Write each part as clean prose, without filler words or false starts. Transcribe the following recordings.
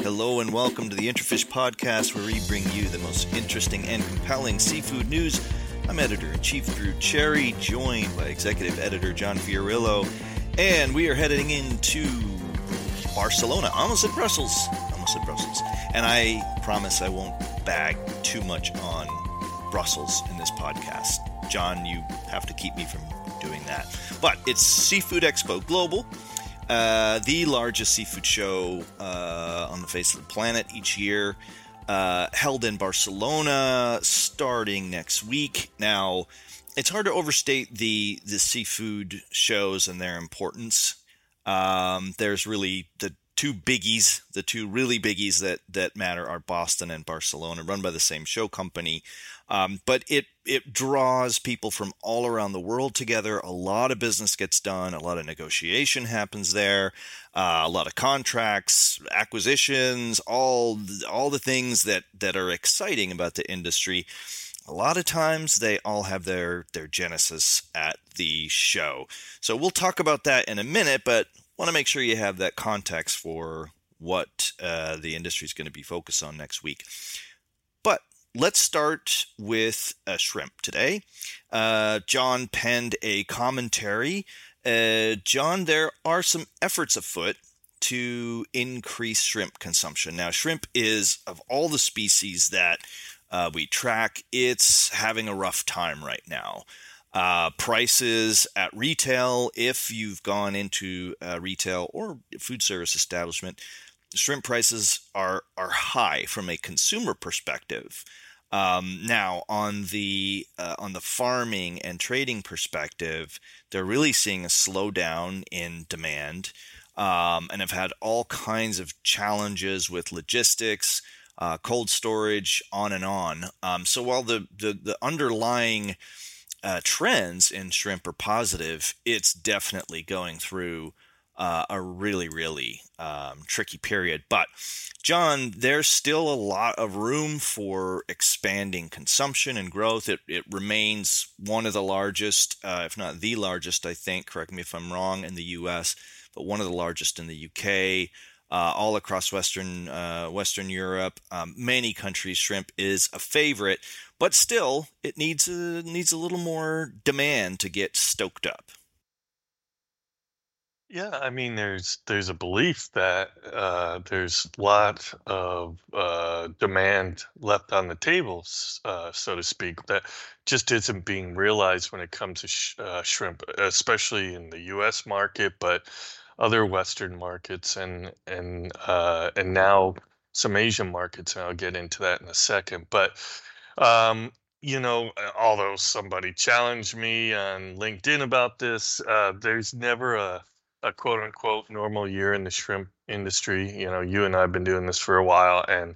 Hello and welcome to the Interfish Podcast, where we bring you the most interesting and compelling seafood news. I'm Editor-in-Chief Drew Cherry, joined by Executive Editor John Fiorillo, and we are heading into Barcelona. Almost at Brussels. And I promise I won't bag too much on Brussels in this podcast. John, you have to keep me from doing that. But it's Seafood Expo Global, the largest seafood show on the face of the planet each year, held in Barcelona starting next week. Now, it's hard to overstate the seafood shows and their importance. There's really the two really biggies that matter are Boston and Barcelona, run by the same show company. But it draws people from all around the world together. A lot of business gets done. A lot of negotiation happens there. A lot of contracts, acquisitions, all the things that are exciting about the industry. A lot of times they all have their genesis at the show. So we'll talk about that in a minute, but want to make sure you have that context for what the industry is going to be focused on next week. But let's start with shrimp today. John penned a commentary. John, there are some efforts afoot to increase shrimp consumption. Now, shrimp is, of all the species that we track, it's having a rough time right now. Prices at retail, if you've gone into retail or food service establishment, shrimp prices are high from a consumer perspective. Now, on the farming and trading perspective, they're really seeing a slowdown in demand, and have had all kinds of challenges with logistics, cold storage, on and on. So while the underlying trends in shrimp are positive, it's definitely going through a really, really tricky period. But, John, there's still a lot of room for expanding consumption and growth. It remains one of the largest, if not the largest, I think, correct me if I'm wrong, in the U.S., but one of the largest in the U.K., all across Western Europe, many countries, shrimp is a favorite, but still, it needs a little more demand to get stoked up. Yeah, I mean, there's a belief that there's a lot of demand left on the table, so to speak, that just isn't being realized when it comes to shrimp, especially in the U.S. market, but other Western markets and now some Asian markets, and I'll get into that in a second. But although somebody challenged me on LinkedIn about this, there's never a quote unquote normal year in the shrimp industry. You and I have been doing this for a while, and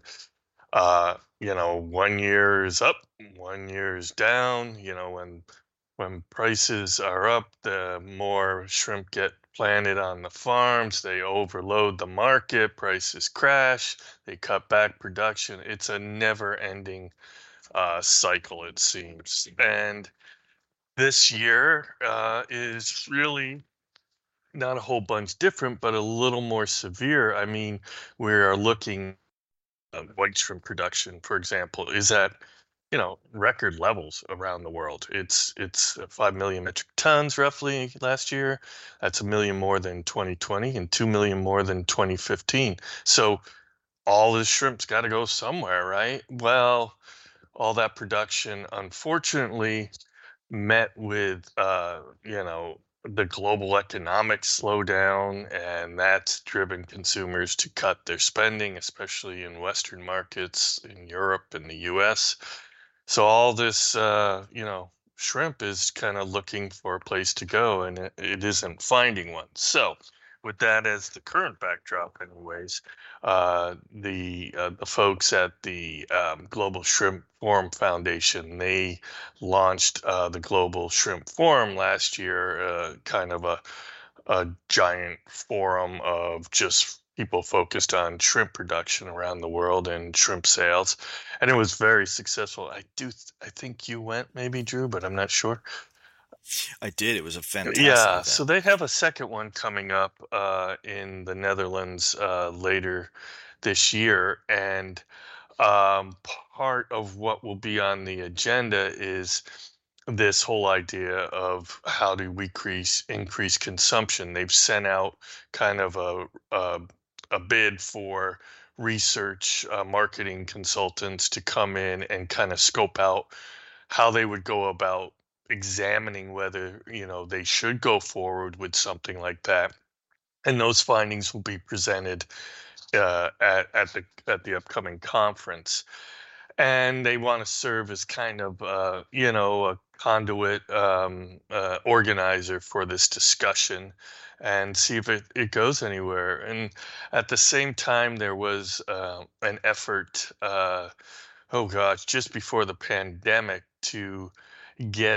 1 year is up, 1 year is down. When prices are up, the more shrimp get planted on the farms, they overload the market, prices crash, they cut back production. It's a never-ending cycle, it seems. And this year is really not a whole bunch different, but a little more severe. I mean, we are looking at white shrimp production, for example, is at record levels around the world. It's 5 million metric tons roughly last year. That's 1 million more than 2020 and 2 million more than 2015. So all this shrimp's got to go somewhere, right? Well, all that production, unfortunately, met with the global economic slowdown, and that's driven consumers to cut their spending, especially in Western markets, in Europe and the US. So all this, shrimp is kind of looking for a place to go, and it isn't finding one. So with that as the current backdrop, anyways, the folks at the Global Shrimp Forum Foundation, they launched the Global Shrimp Forum last year, kind of a giant forum of just people focused on shrimp production around the world and shrimp sales, and it was very successful. I think you went, maybe, Drew, but I'm not sure. I did. It was a fantastic Yeah, event. so they have a second one coming up in the Netherlands later this year. And part of what will be on the agenda is this whole idea of how do we increase consumption. They've sent out kind of a bid for research marketing consultants to come in and kind of scope out how they would go about examining whether they should go forward with something like that. And those findings will be presented at the upcoming conference. And they want to serve as kind of a conduit organizer for this discussion and see if it goes anywhere. And at the same time, there was an effort, oh gosh, just before the pandemic to get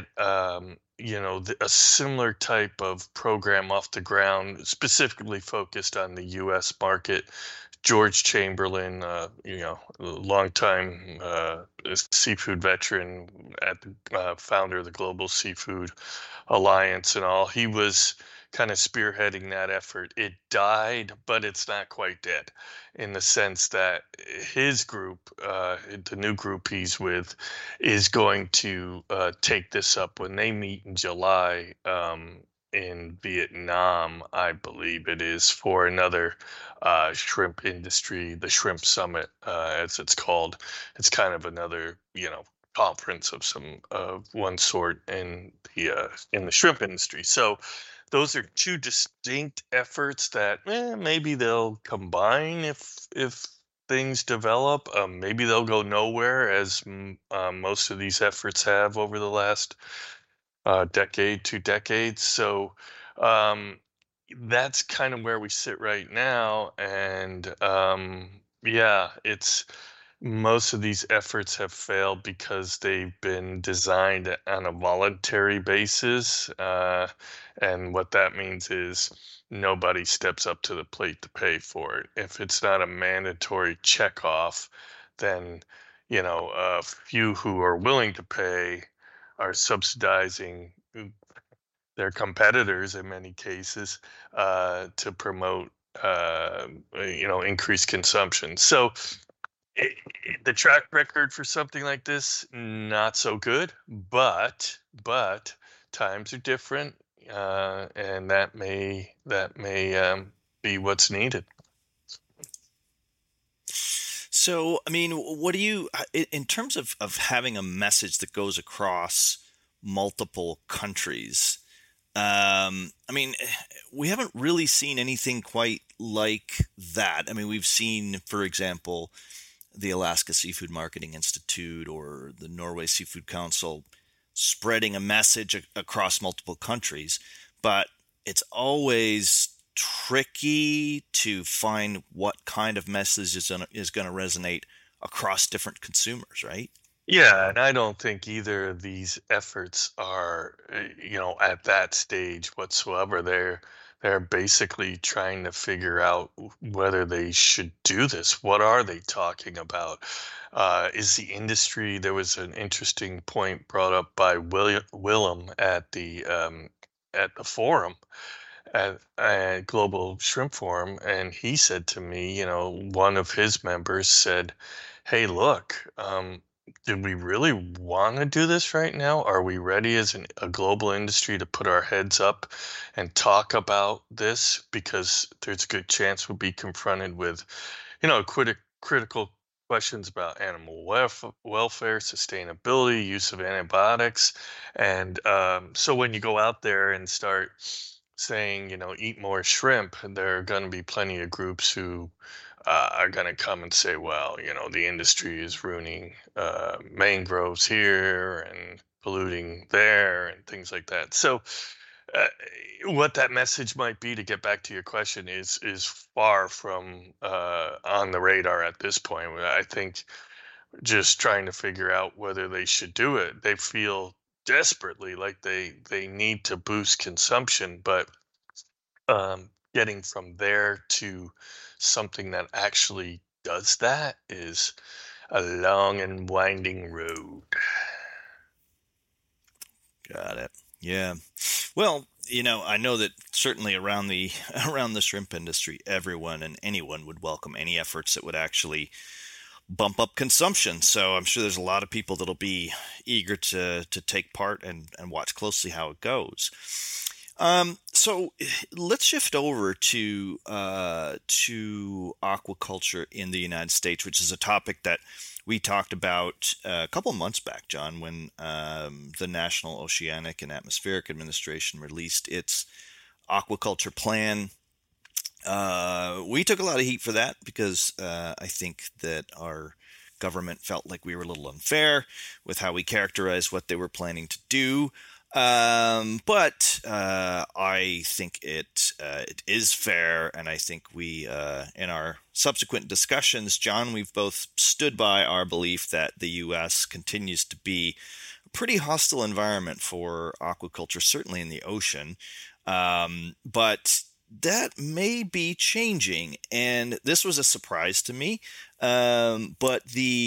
a similar type of program off the ground, specifically focused on the U.S. market. George Chamberlain, a longtime seafood veteran, at the founder of the Global Seafood Alliance and all, he was kind of spearheading that effort. It died, but it's not quite dead, in the sense that his group, the new group he's with, is going to take this up when they meet in July in Vietnam, I believe it is, for another shrimp industry, the Shrimp Summit, as it's called. It's kind of another, conference of one sort in the shrimp industry. So those are two distinct efforts that maybe they'll combine if things develop. Maybe they'll go nowhere, as most of these efforts have over the last decade, 2 decades. So that's kind of where we sit right now. And yeah, it's most of these efforts have failed because they've been designed on a voluntary basis. And what that means is nobody steps up to the plate to pay for it. If it's not a mandatory checkoff, then, a few who are willing to pay are subsidizing their competitors in many cases to promote, increased consumption. So the track record for something like this, not so good, but times are different, and that may be what's needed. So, I mean, what do you, in terms of having a message that goes across multiple countries? I mean, we haven't really seen anything quite like that. I mean, we've seen, for example, the Alaska Seafood Marketing Institute or the Norway Seafood Council spreading a message across multiple countries, but it's always tricky to find what kind of message is going to resonate across different consumers, right? Yeah, and I don't think either of these efforts are, at that stage whatsoever. They're basically trying to figure out whether they should do this. What are they talking about? Is the industry? There was an interesting point brought up by Willem at the forum, at Global Shrimp Forum, and he said to me, one of his members said, "Hey, look, did we really want to do this right now? Are we ready as a global industry to put our heads up and talk about this? Because there's a good chance we'll be confronted with, critical questions about animal welfare, sustainability, use of antibiotics. And so when you go out there and start saying, eat more shrimp, there are going to be plenty of groups who are going to come and say, well, the industry is ruining mangroves here and polluting there and things like that. So what that message might be, to get back to your question, is far from on the radar at this point. I think just trying to figure out whether they should do it. They feel desperately like they need to boost consumption, but getting from there to something that actually does that is a long and winding road. Got it. Yeah. Well, I know that certainly around the around the shrimp industry, everyone and anyone would welcome any efforts that would actually bump up consumption. So I'm sure there's a lot of people that'll be eager to take part and watch closely how it goes. So let's shift over to aquaculture in the United States, which is a topic that we talked about a couple of months back, John, when the National Oceanic and Atmospheric Administration released its aquaculture plan. We took a lot of heat for that because I think that our government felt like we were a little unfair with how we characterized what they were planning to do. But I think it is fair, and I think we in our subsequent discussions, John, we've both stood by our belief that the U.S. continues to be a pretty hostile environment for aquaculture, certainly in the ocean. But that may be changing, and this was a surprise to me. But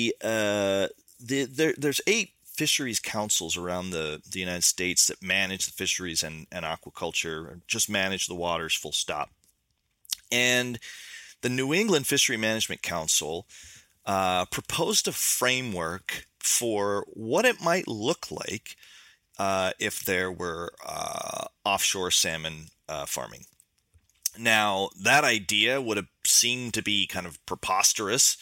there's eight fisheries councils around the United States that manage the fisheries and aquaculture, just manage the waters, full stop. And the New England Fishery Management Council proposed a framework for what it might look like if there were offshore salmon farming. Now, that idea would have seemed to be kind of preposterous.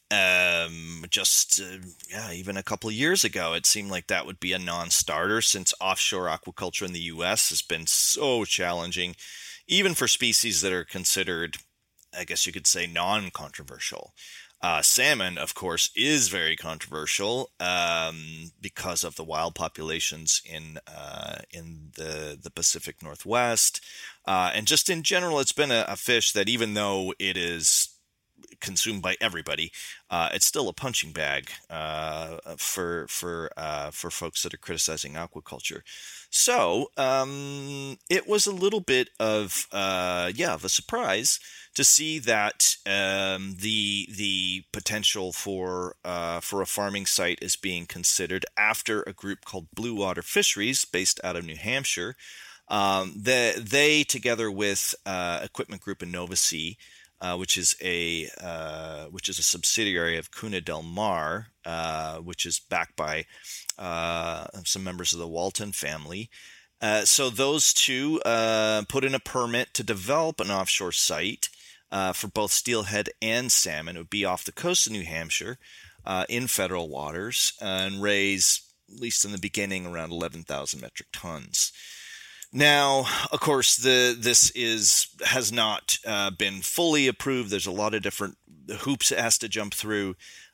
Even a couple of years ago, it seemed like that would be a non-starter since offshore aquaculture in the U.S. has been so challenging, even for species that are considered, I guess you could say, non-controversial. Salmon, of course, is very controversial because of the wild populations in the Pacific Northwest, and just in general, it's been a fish that, even though it is consumed by everybody, it's still a punching bag for folks that are criticizing aquaculture. So it was a little bit of of a surprise to see that the potential for a farming site is being considered after a group called Blue Water Fisheries, based out of New Hampshire. They together with Equipment Group in Nova Sea, which is a subsidiary of Cuna del Mar, which is backed by some members of the Walton family. So those two put in a permit to develop an offshore site for both steelhead and salmon. It would be off the coast of New Hampshire in federal waters and raise, at least in the beginning, around 11,000 metric tons. Now, of course, this has not been fully approved. There's a lot of different hoops it has to jump through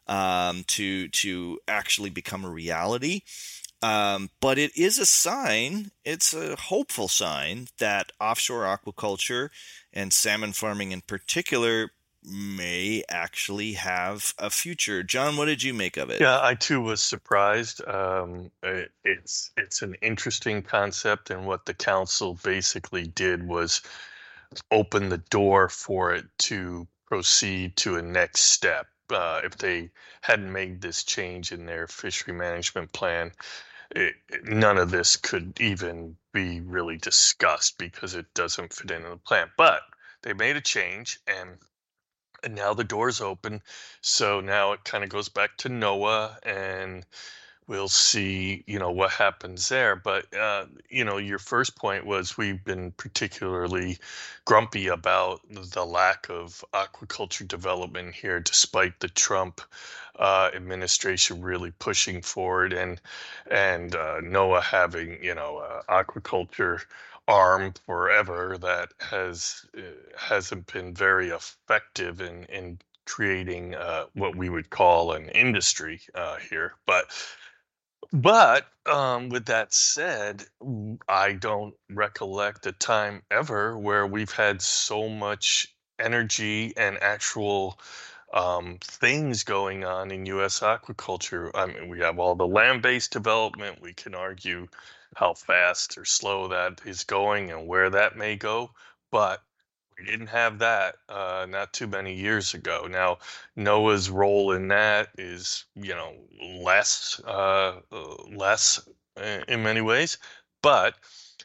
to actually become a reality. But it is a sign, it's a hopeful sign, that offshore aquaculture and salmon farming in particular may actually have a future. John, what did you make of it? Yeah, I too was surprised. It's an interesting concept, and what the council basically did was open the door for it to proceed to a next step. If they hadn't made this change in their fishery management plan, none of this could even be really discussed because it doesn't fit into the plan. But they made a change, and now the door's open. So now it kind of goes back to NOAA, and we'll see, what happens there. But, your first point was we've been particularly grumpy about the lack of aquaculture development here, despite the Trump administration really pushing forward, and NOAA having, aquaculture arm forever that hasn't been very effective in creating what we would call an industry here. But with that said, I don't recollect a time ever where we've had so much energy and actual things going on in U.S. aquaculture. I mean, we have all the land-based development. We can argue how fast or slow that is going and where that may go, but we didn't have that not too many years ago. Now, NOAA's role in that is, less in many ways, but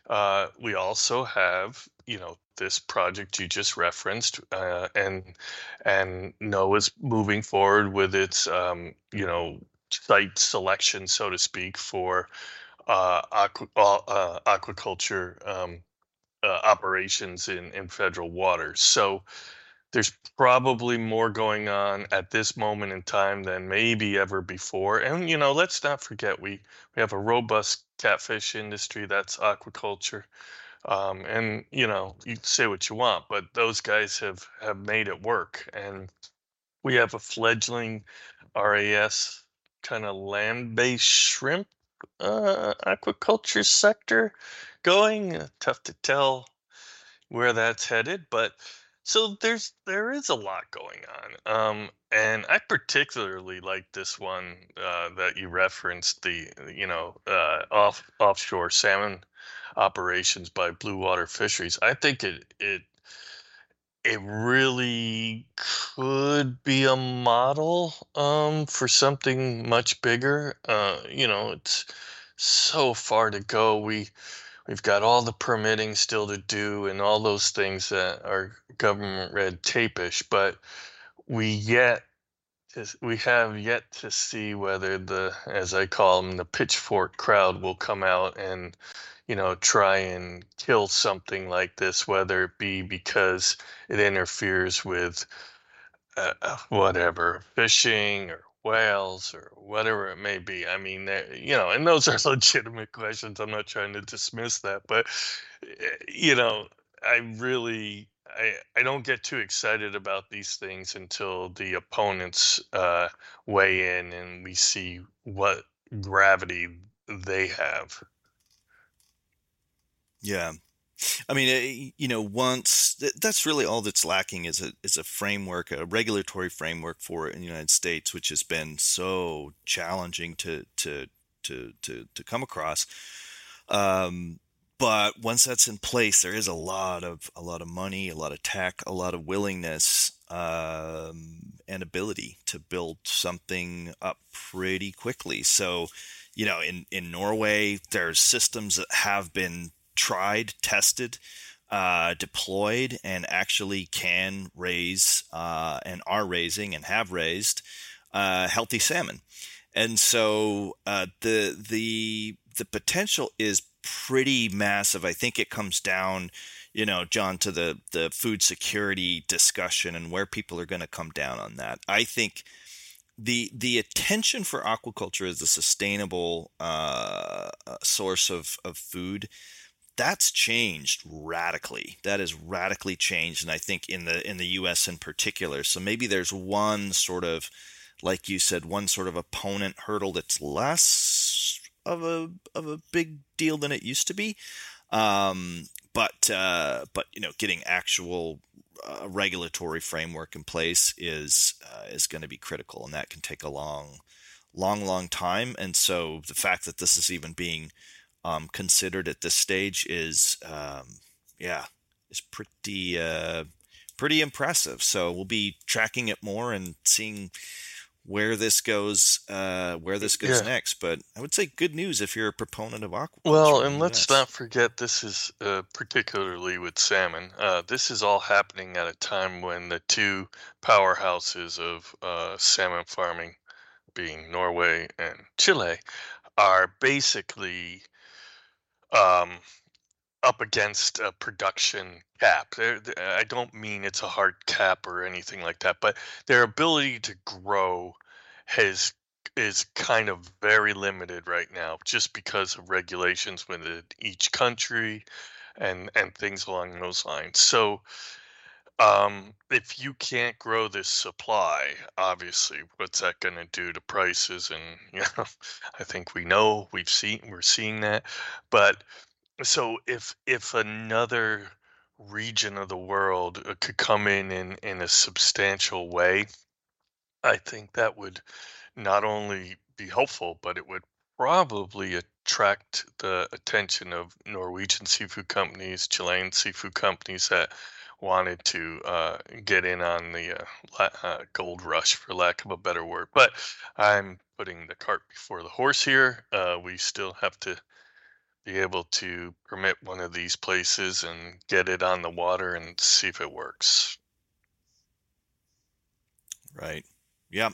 We also have, this project you just referenced, and NOAA's moving forward with its, site selection, so to speak, for aquaculture operations in federal waters. So there's probably more going on at this moment in time than maybe ever before. And let's not forget we have a robust catfish industry, that's aquaculture. And you say what you want, but those guys have made it work. And we have a fledgling RAS kind of land-based shrimp aquaculture sector going. Tough to tell where that's headed, but so there is a lot going on. And I particularly like this one that you referenced, the offshore salmon operations by Blue Water Fisheries. I think it really could be a model for something much bigger. It's so far to go. We've got all the permitting still to do and all those things that are government red tape-ish, but we have yet to see whether the, as I call them, the pitchfork crowd will come out and try and kill something like this, whether it be because it interferes with whatever, fishing or whales or whatever it may be. I mean, and those are legitimate questions. I'm not trying to dismiss that, but you know, I really, I don't get too excited about these things until the opponents weigh in and we see what gravity they have. Yeah. I mean, once that's really all that's lacking is a framework, a regulatory framework for it in the United States, which has been so challenging to come across. Um, but once that's in place, there is a lot of money, a lot of tech, a lot of willingness, and ability to build something up pretty quickly. So, in Norway, there's systems that have been tried, tested, deployed, and actually can raise and are raising and have raised healthy salmon. And so the potential is pretty massive. I think it comes down, John, to the food security discussion and where people are going to come down on that. I think the attention for aquaculture as a sustainable source of food, that's changed radically. That is radically changed, and I think in the U.S. in particular. So maybe there's one sort of, like you said, one sort of opponent hurdle that's less of a big deal than it used to be. But getting actual regulatory framework in place is going to be critical, and that can take a long time. And so the fact that this is even being considered at this stage yeah, is pretty impressive. So we'll be tracking it more and seeing where this goes Yeah. next. But I would say good news if you're a proponent of Well, aquaculture in the and let's U.S. not forget this is particularly with salmon. This is all happening at a time when the two powerhouses of salmon farming, being Norway and Chile, are basically um, up against a production cap. I don't mean it's a hard cap or anything like that, but their ability to grow has is kind of very limited right now, just because of regulations within each country and things along those lines. So, if you can't grow this supply, obviously, what's that going to do to prices? And I think we're seeing that, but so if another region of the world could come in a substantial way, I think that would not only be helpful, but it would probably attract the attention of Norwegian seafood companies, Chilean seafood companies that wanted to get in on the gold rush, for lack of a better word. But I'm putting the cart before the horse here. We still have to be able to permit one of these places and get it on the water and see if it works. Right. Yeah.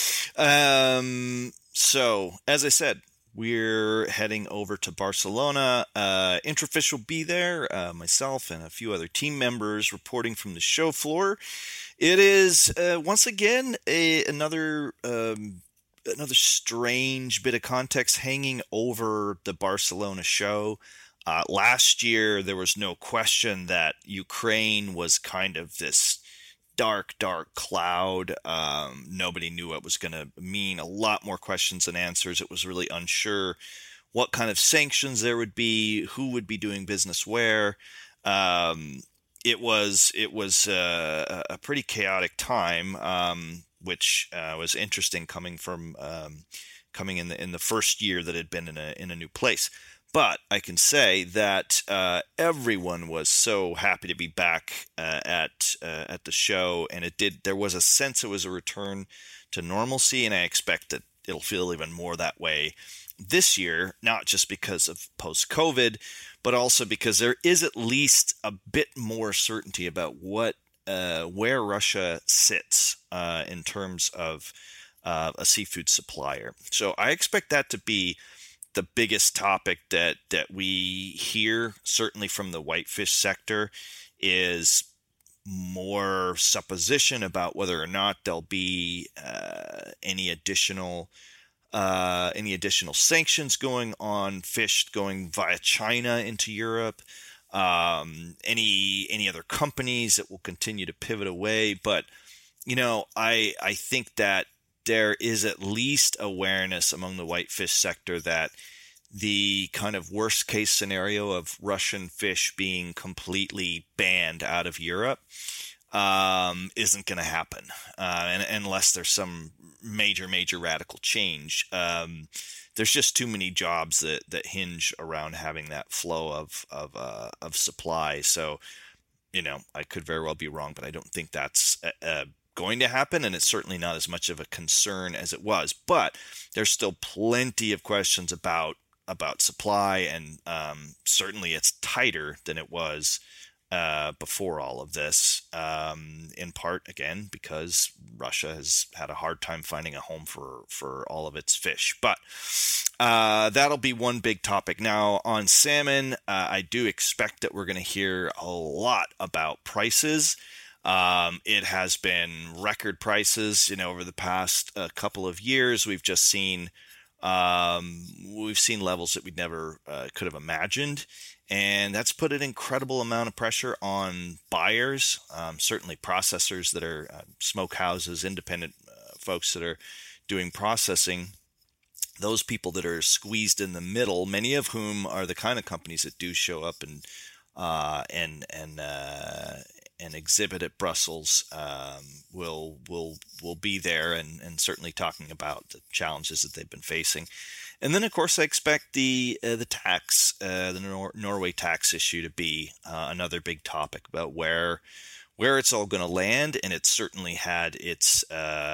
So, as I said, we're heading over to Barcelona. Intrafish will be there, myself and a few other team members reporting from the show floor. It is, once again, another strange bit of context hanging over the Barcelona show. Last year, there was no question that Ukraine was kind of this dark cloud. Nobody knew what it was going to mean. A lot more questions than answers. It was really unsure what kind of sanctions there would be, who would be doing business where. It was a pretty chaotic time, which was interesting coming in the first year that had been in a new place. But I can say that everyone was so happy to be back at the show, and there was a sense it was a return to normalcy, and I expect that it'll feel even more that way this year, not just because of post-COVID, but also because there is at least a bit more certainty about where Russia sits in terms of a seafood supplier. So I expect that to be the biggest topic that we hear, certainly from the whitefish sector, is more supposition about whether or not there'll be any additional sanctions going on fish going via China into Europe, any other companies that will continue to pivot away. But I think that there is at least awareness among the whitefish sector that the kind of worst case scenario of Russian fish being completely banned out of Europe isn't going to happen, and unless there's some major radical change. There's just too many jobs that hinge around having that flow of supply. So, I could very well be wrong, but I don't think that's going to happen, and it's certainly not as much of a concern as it was. But there's still plenty of questions about supply, and certainly it's tighter than it was before all of this, in part, again, because Russia has had a hard time finding a home for all of its fish. But that'll be one big topic. Now, on salmon, I do expect that we're going to hear a lot about prices. It has been record prices, over the past couple of years. We've just seen levels that we never could have imagined, and that's put an incredible amount of pressure on buyers, certainly processors that are smokehouses, independent folks that are doing processing. Those people that are squeezed in the middle, many of whom are the kind of companies that do show up and exhibit at Brussels, will be there and certainly talking about the challenges that they've been facing. And then, of course, I expect the tax, the Norway tax issue to be another big topic about where it's all going to land, and it's certainly had its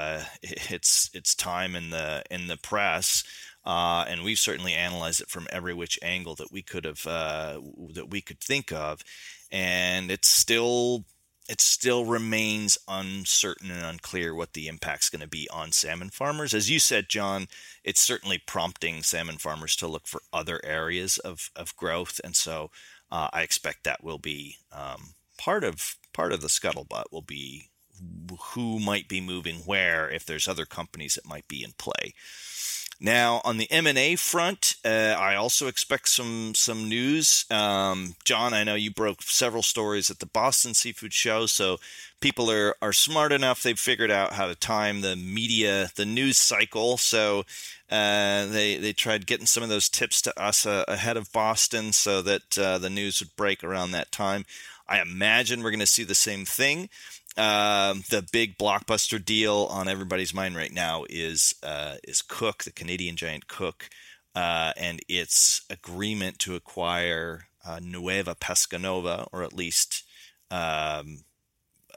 time in the press. And we've certainly analyzed it from every which angle that we could think of, and it still remains uncertain and unclear what the impact's going to be on salmon farmers. As you said, John, it's certainly prompting salmon farmers to look for other areas of growth, and so I expect that will be part of the scuttlebutt. Will be who might be moving where, if there's other companies that might be in play. Now, on the M&A front, I also expect some news. John, I know you broke several stories at the Boston Seafood Show, so people are smart enough. They've figured out how to time the news cycle. So they tried getting some of those tips to us ahead of Boston so that the news would break around that time. I imagine we're going to see the same thing. The big blockbuster deal on everybody's mind right now is Cook, the Canadian giant Cook, and its agreement to acquire Nueva Pescanova, or at least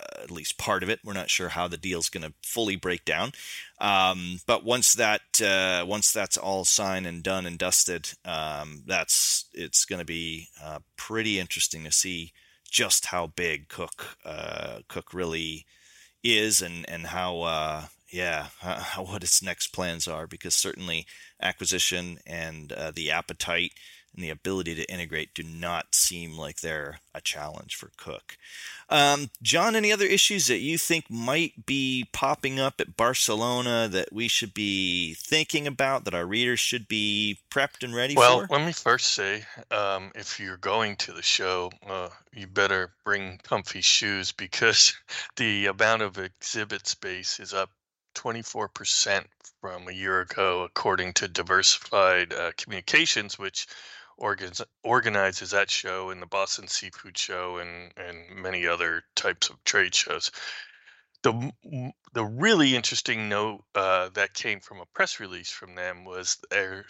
at least part of it. We're not sure how the deal's going to fully break down. But once that's all signed and done and dusted, it's going to be pretty interesting to see just how big Cook really is, and how what its next plans are, because certainly acquisition and the appetite and the ability to integrate do not seem like they're a challenge for Cook. John, any other issues that you think might be popping up at Barcelona that we should be thinking about, that our readers should be prepped and ready for? Well, let me first say, if you're going to the show, you better bring comfy shoes, because the amount of exhibit space is up 24% from a year ago, according to Diversified Communications, which organizes that show and the Boston Seafood Show and many other types of trade shows. The really interesting note that came from a press release from them was their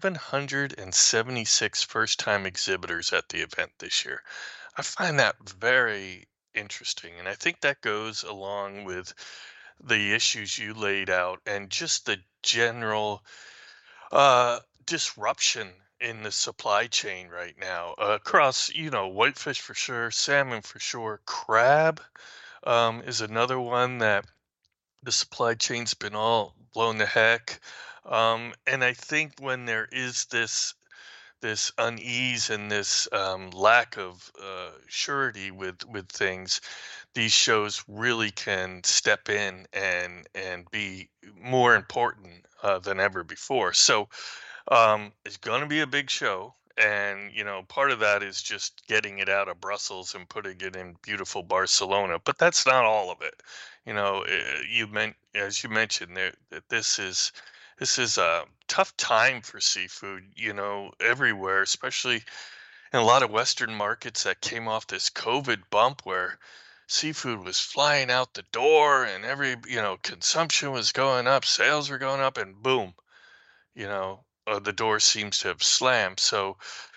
776 first-time exhibitors at the event this year. I find that very interesting, and I think that goes along with the issues you laid out and just the general disruption in the supply chain right now across, whitefish for sure, salmon for sure, crab is another one that the supply chain's been all blown to heck. And I think when there is this unease and this lack of surety with things, these shows really can step in and be more important than ever before. So it's going to be a big show, and part of that is just getting it out of Brussels and putting it in beautiful Barcelona. But that's not all of it. As you mentioned, that this is a tough time for seafood. Everywhere, especially in a lot of Western markets that came off this COVID bump where seafood was flying out the door, and consumption was going up, sales were going up, and boom, the door seems to have slammed. So,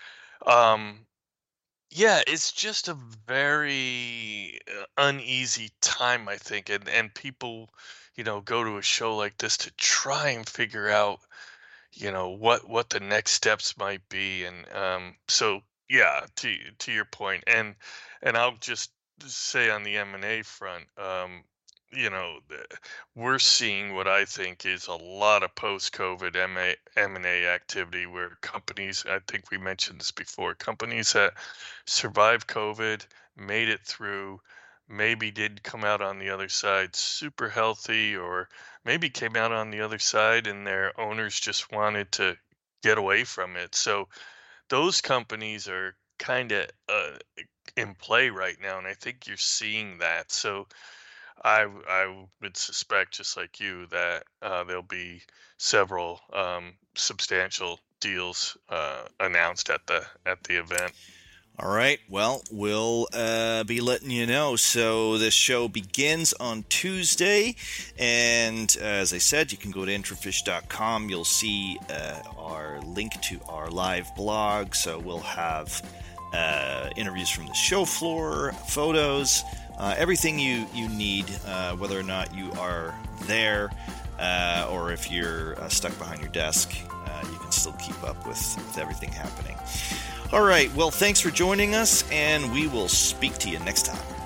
it's just a very uneasy time, I think, and people, go to a show like this to try and figure out, what the next steps might be, and so yeah, to your point, and I'll just say on the M&A front, we're seeing what I think is a lot of post-COVID M&A activity, where companies, I think we mentioned this before, companies that survived COVID, made it through, maybe did come out on the other side super healthy, or maybe came out on the other side and their owners just wanted to get away from it. So those companies are kind of in play right now, and I think you're seeing that. So I would suspect, just like you, that there'll be several substantial deals announced at the event. All right. Well, we'll be letting you know. So this show begins on Tuesday, and as I said, you can go to intrafish.com. You'll see our link to our live blog. So we'll have interviews from the show floor, photos, everything you need, whether or not you are there or if you're stuck behind your desk, you can still keep up with everything happening. All right, well, thanks for joining us, and we will speak to you next time.